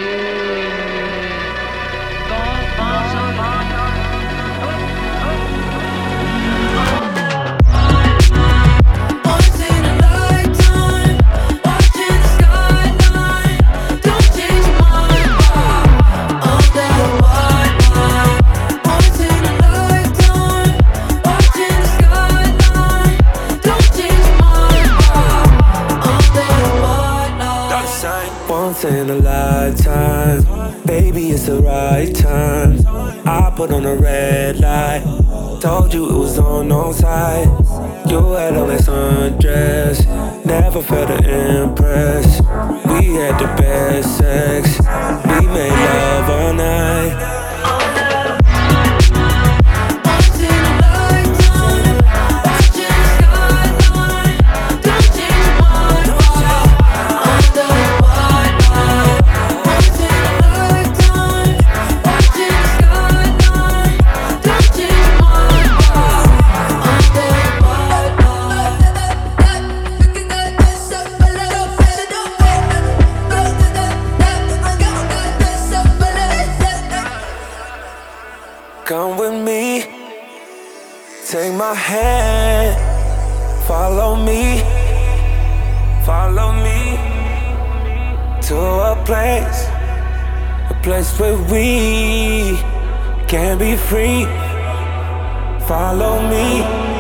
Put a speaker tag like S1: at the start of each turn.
S1: Once in a lifetime, baby, it's the right time. I put on a red light, told you it was on side. You had on that sundress, never felt to impress. We had the best sex, we made love all night. Come with me, take my hand, follow me to a place where we can be free. Follow me.